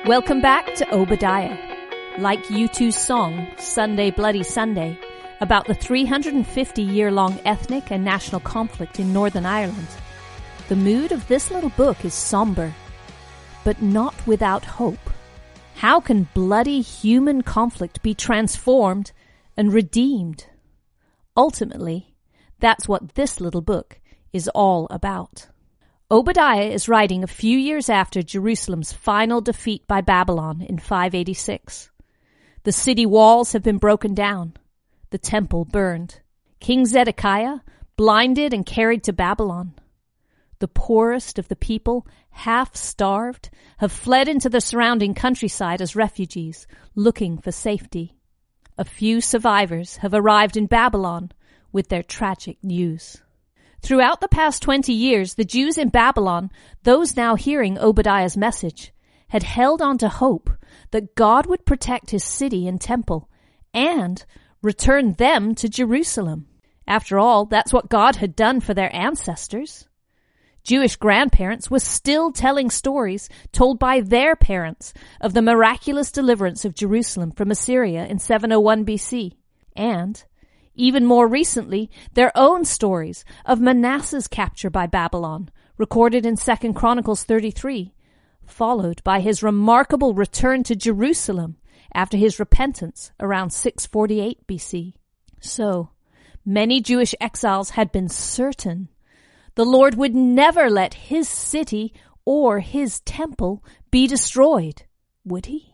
Welcome back to Obadiah. Like U2's song, Sunday Bloody Sunday, about the 350-year-long ethnic and national conflict in Northern Ireland, the mood of this little book is somber, but not without hope. How can bloody human conflict be transformed and redeemed? Ultimately, that's what this little book is all about. Obadiah is writing a few years after Jerusalem's final defeat by Babylon in 586. The city walls have been broken down, the temple burned. King Zedekiah blinded and carried to Babylon. The poorest of the people, half-starved, have fled into the surrounding countryside as refugees, looking for safety. A few survivors have arrived in Babylon with their tragic news. Throughout the past 20 years, the Jews in Babylon, those now hearing Obadiah's message, had held on to hope that God would protect his city and temple and return them to Jerusalem. After all, that's what God had done for their ancestors. Jewish grandparents were still telling stories told by their parents of the miraculous deliverance of Jerusalem from Assyria in 701 BC, and even more recently, their own stories of Manasseh's capture by Babylon, recorded in 2 Chronicles 33, followed by his remarkable return to Jerusalem after his repentance around 648 BC. So, many Jewish exiles had been certain the Lord would never let his city or his temple be destroyed, would he?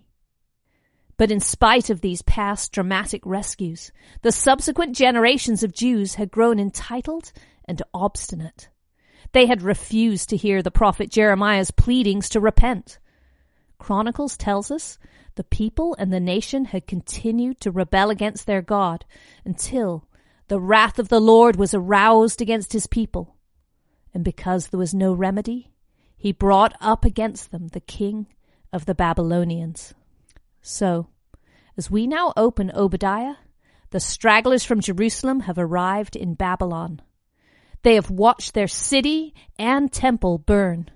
But in spite of these past dramatic rescues, the subsequent generations of Jews had grown entitled and obstinate. They had refused to hear the prophet Jeremiah's pleadings to repent. Chronicles tells us the people and the nation had continued to rebel against their God until the wrath of the Lord was aroused against his people. And because there was no remedy, he brought up against them the king of the Babylonians. So, as we now open Obadiah, the stragglers from Jerusalem have arrived in Babylon. They have watched their city and temple burn.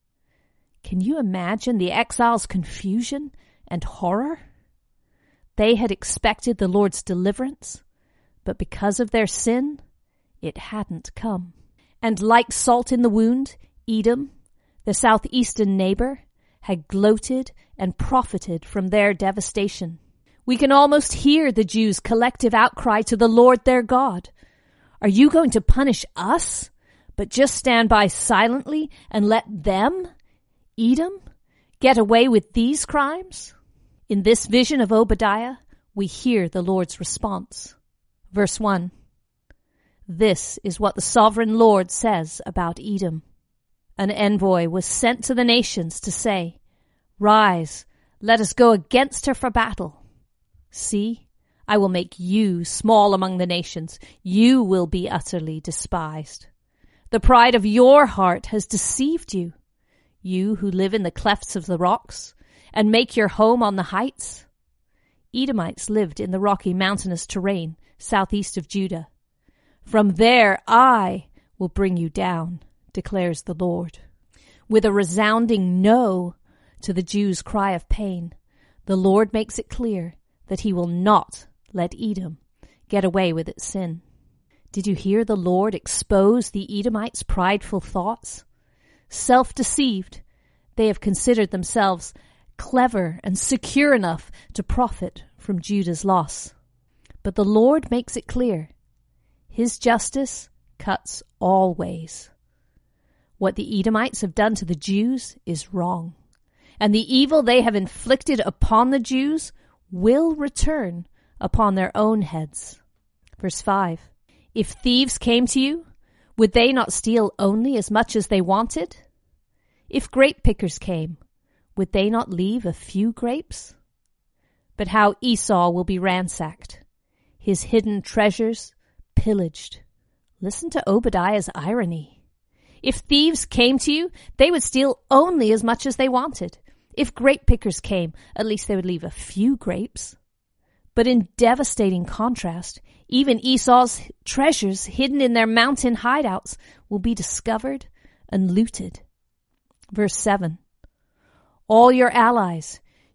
Can you imagine the exiles' confusion and horror? They had expected the Lord's deliverance, but because of their sin, it hadn't come. And like salt in the wound, Edom, the southeastern neighbor, had gloated and profited from their devastation. We can almost hear the Jews' collective outcry to the Lord their God. Are you going to punish us, but just stand by silently and let them, Edom, get away with these crimes? In this vision of Obadiah, we hear the Lord's response. Verse 1. This is what the sovereign Lord says about Edom. An envoy was sent to the nations to say, Rise, let us go against her for battle. See, I will make you small among the nations. You will be utterly despised. The pride of your heart has deceived you, you who live in the clefts of the rocks and make your home on the heights. Edomites lived in the rocky mountainous terrain southeast of Judah. From there I will bring you down, declares the Lord. With a resounding no to the Jews' cry of pain, the Lord makes it clear that he will not let Edom get away with its sin. Did you hear the Lord expose the Edomites' prideful thoughts? Self-deceived, they have considered themselves clever and secure enough to profit from Judah's loss. But the Lord makes it clear, his justice cuts all ways. What the Edomites have done to the Jews is wrong, and the evil they have inflicted upon the Jews will return upon their own heads. Verse 5. If thieves came to you, would they not steal only as much as they wanted? If grape pickers came, would they not leave a few grapes? But how Esau will be ransacked, his hidden treasures pillaged. Listen to Obadiah's irony. If thieves came to you, they would steal only as much as they wanted. If grape pickers came, at least they would leave a few grapes. But in devastating contrast, even Esau's treasures hidden in their mountain hideouts will be discovered and looted. Verse 7. All your allies,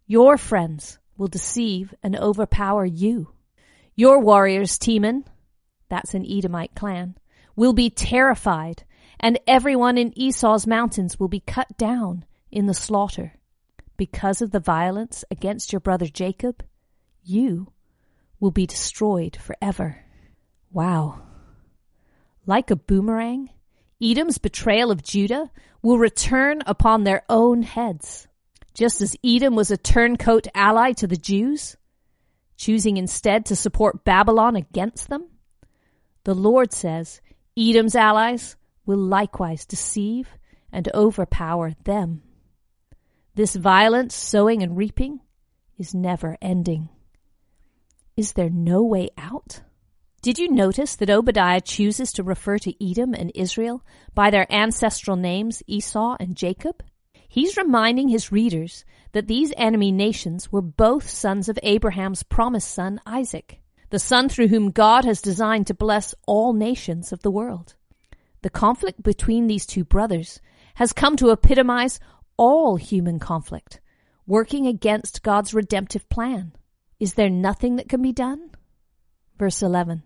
Your friends will deceive and overpower you. Your warriors, Teman, that's an Edomite clan, will be terrified, and everyone in Esau's mountains will be cut down in the slaughter. Because of the violence against your brother Jacob, you will be destroyed forever. Wow. Like a boomerang, Edom's betrayal of Judah will return upon their own heads. Just as Edom was a turncoat ally to the Jews, choosing instead to support Babylon against them, the Lord says Edom's allies will likewise deceive and overpower them. This violent sowing and reaping is never ending. Is there no way out? Did you notice that Obadiah chooses to refer to Edom and Israel by their ancestral names Esau and Jacob? He's reminding his readers that these enemy nations were both sons of Abraham's promised son Isaac, the son through whom God has designed to bless all nations of the world. The conflict between these two brothers has come to epitomize all human conflict, working against God's redemptive plan. Is there nothing that can be done? Verse 11.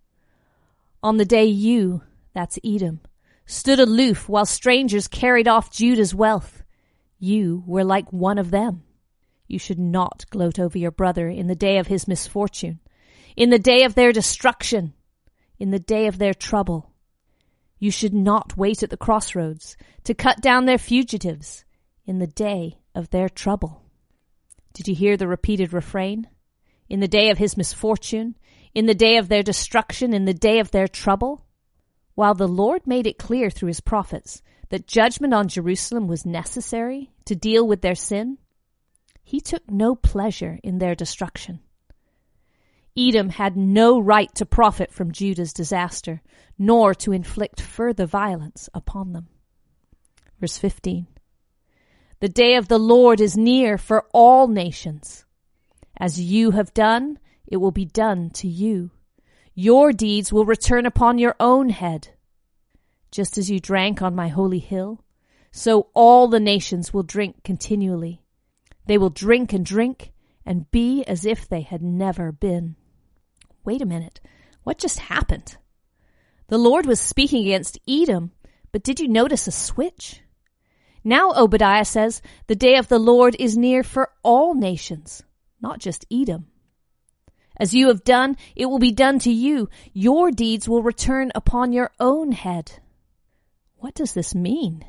On the day you, that's Edom, stood aloof while strangers carried off Judah's wealth, you were like one of them. You should not gloat over your brother in the day of his misfortune, in the day of their destruction, in the day of their trouble. You should not wait at the crossroads to cut down their fugitives in the day of their trouble. Did you hear the repeated refrain? In the day of his misfortune, in the day of their destruction, in the day of their trouble? While the Lord made it clear through his prophets that judgment on Jerusalem was necessary to deal with their sin, he took no pleasure in their destruction. Edom had no right to profit from Judah's disaster, nor to inflict further violence upon them. Verse 15. The day of the Lord is near for all nations. As you have done, it will be done to you. Your deeds will return upon your own head. Just as you drank on my holy hill, so all the nations will drink continually. They will drink and be as if they had never been. Wait a minute. What just happened? The Lord was speaking against Edom, but did you notice a switch? Now Obadiah says the day of the Lord is near for all nations, not just Edom. As you have done, it will be done to you. Your deeds will return upon your own head. What does this mean?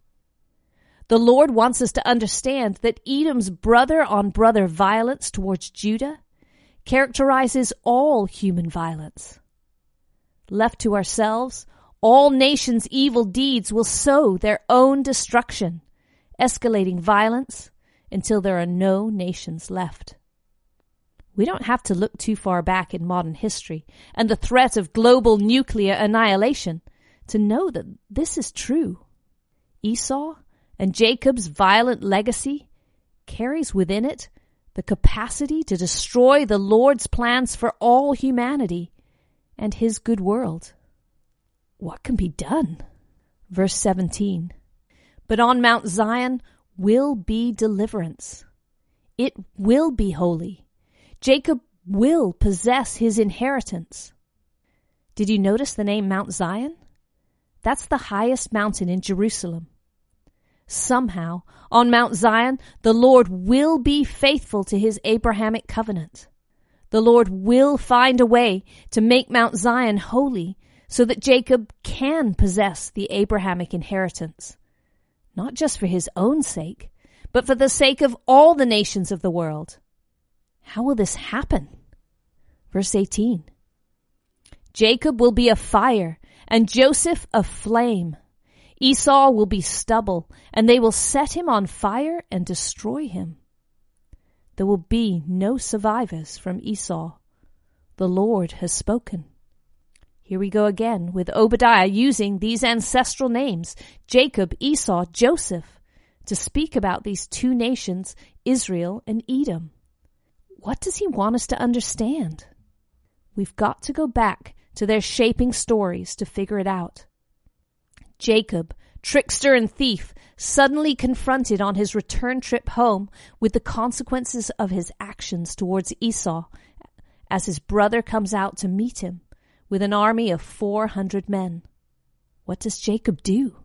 The Lord wants us to understand that Edom's brother-on-brother violence towards Judah characterizes all human violence. Left to ourselves, all nations' evil deeds will sow their own destruction, escalating violence until there are no nations left. We don't have to look too far back in modern history and the threat of global nuclear annihilation to know that this is true. Esau and Jacob's violent legacy carries within it the capacity to destroy the Lord's plans for all humanity and his good world. What can be done? Verse 17. But on Mount Zion will be deliverance. It will be holy. Jacob will possess his inheritance. Did you notice the name Mount Zion? That's the highest mountain in Jerusalem. Somehow, on Mount Zion, the Lord will be faithful to his Abrahamic covenant. The Lord will find a way to make Mount Zion holy so that Jacob can possess the Abrahamic inheritance, not just for his own sake, but for the sake of all the nations of the world. How will this happen? Verse 18. Jacob will be a fire, and Joseph a flame. Esau will be stubble, and they will set him on fire and destroy him. There will be no survivors from Esau. The Lord has spoken. Here we go again with Obadiah using these ancestral names, Jacob, Esau, Joseph, to speak about these two nations, Israel and Edom. What does he want us to understand? We've got to go back to their shaping stories to figure it out. Jacob trickster and thief, suddenly confronted on his return trip home with the consequences of his actions towards Esau as his brother comes out to meet him with an army of 400 men. What does Jacob do?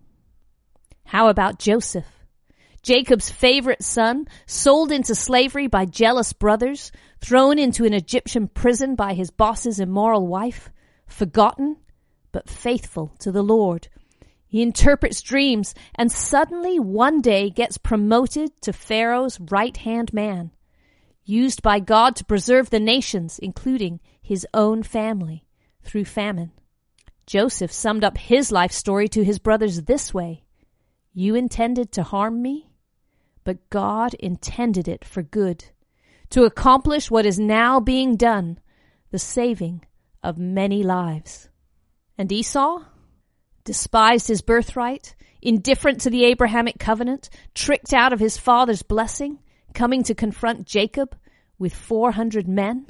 How about Joseph? Jacob's favorite son, sold into slavery by jealous brothers, thrown into an Egyptian prison by his boss's immoral wife, forgotten but faithful to the Lord. He interprets dreams and suddenly one day gets promoted to Pharaoh's right-hand man, used by God to preserve the nations, including his own family, through famine. Joseph summed up his life story to his brothers this way: "You intended to harm me, but God intended it for good, to accomplish what is now being done, the saving of many lives." And Esau? Despised his birthright, indifferent to the Abrahamic covenant, tricked out of his father's blessing, coming to confront Jacob with 400 men.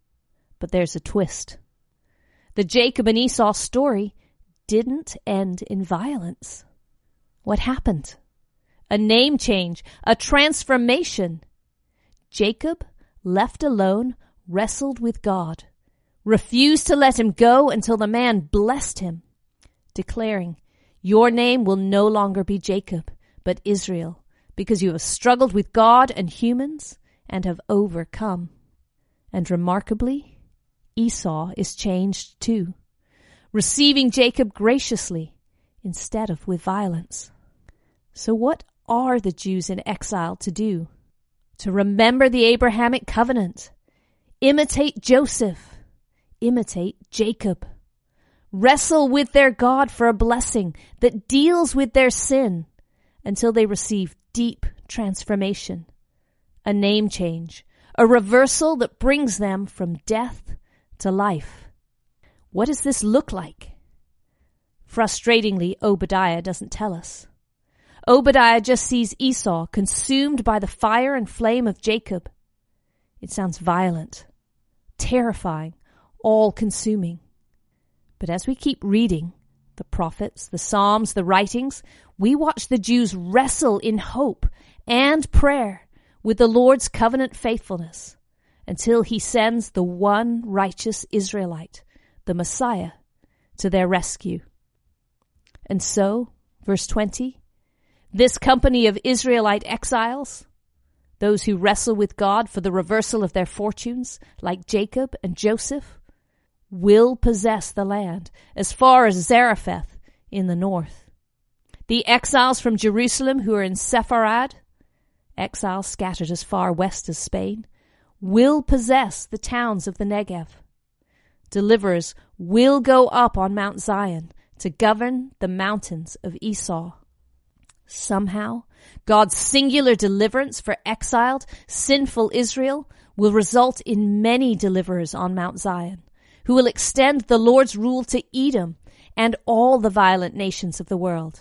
But there's a twist. The Jacob and Esau story didn't end in violence. What happened? A name change, a transformation. Jacob, left alone, wrestled with God, refused to let him go until the man blessed him, declaring, "Your name will no longer be Jacob, but Israel, because you have struggled with God and humans and have overcome." And remarkably, Esau is changed too, receiving Jacob graciously instead of with violence. So what are the Jews in exile to do? To remember the Abrahamic covenant, imitate Joseph, imitate Jacob, wrestle with their God for a blessing that deals with their sin until they receive deep transformation, a name change, a reversal that brings them from death to life. What does this look like? Frustratingly, Obadiah doesn't tell us. Obadiah just sees Esau consumed by the fire and flame of Jacob. It sounds violent, terrifying, all-consuming. But as we keep reading the prophets, the Psalms, the writings, we watch the Jews wrestle in hope and prayer with the Lord's covenant faithfulness until he sends the one righteous Israelite, the Messiah, to their rescue. And so, verse 20, this company of Israelite exiles, those who wrestle with God for the reversal of their fortunes, like Jacob and Joseph, will possess the land as far as Zarephath in the north. The exiles from Jerusalem who are in Sepharad, exiles scattered as far west as Spain, will possess the towns of the Negev. Deliverers will go up on Mount Zion to govern the mountains of Esau. Somehow, God's singular deliverance for exiled, sinful Israel will result in many deliverers on Mount Zion, who will extend the Lord's rule to Edom and all the violent nations of the world.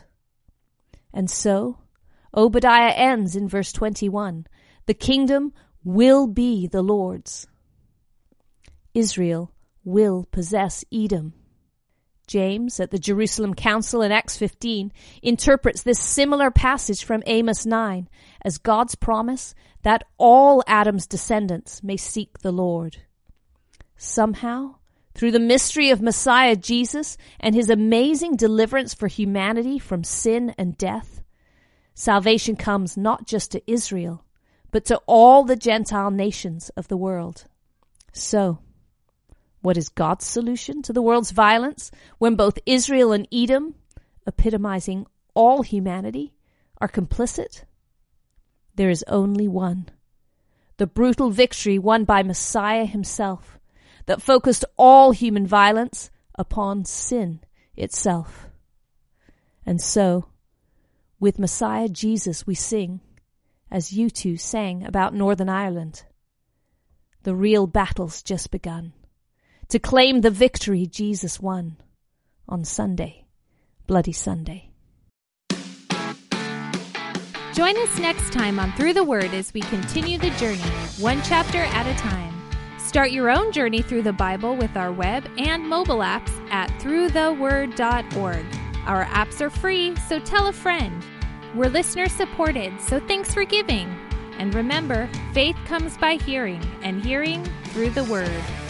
And so, Obadiah ends in verse 21. The kingdom will be the Lord's. Israel will possess Edom. James, at the Jerusalem Council in Acts 15, interprets this similar passage from Amos 9 as God's promise that all Adam's descendants may seek the Lord. Somehow, through the mystery of Messiah Jesus and his amazing deliverance for humanity from sin and death, salvation comes not just to Israel, but to all the Gentile nations of the world. So, what is God's solution to the world's violence when both Israel and Edom, epitomizing all humanity, are complicit? There is only one. The brutal victory won by Messiah himself that focused all human violence upon sin itself. And so, with Messiah Jesus we sing, as you two sang about Northern Ireland. The real battle's just begun, to claim the victory Jesus won on Sunday, Bloody Sunday. Join us next time on Through the Word as we continue the journey, one chapter at a time. Start your own journey through the Bible with our web and mobile apps at throughtheword.org. Our apps are free, so tell a friend. We're listener supported, so thanks for giving. And remember, faith comes by hearing, and hearing through the Word.